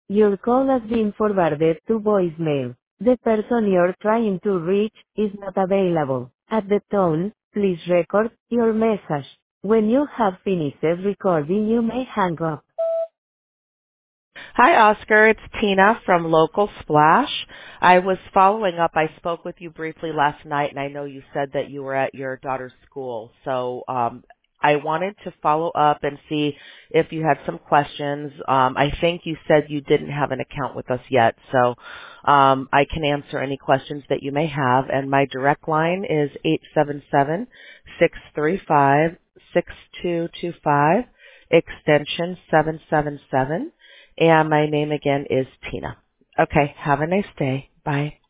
Your call has been forwarded to voicemail. The person you're trying to reach is not available. At the tone, please record your message. When you have finished recording, you may hang up. Hi, Oscar. It's Tina from Local Splash. I was following up. I spoke with you briefly last night, and I know you said that you were at your daughter's school. So I wanted to follow up and see if you had some questions. I think you said you didn't have an account with us yet, so I can answer any questions that you may have. And my direct line is 877-635-6225, extension 777. And my name again is Tina. Okay, have a nice day. Bye.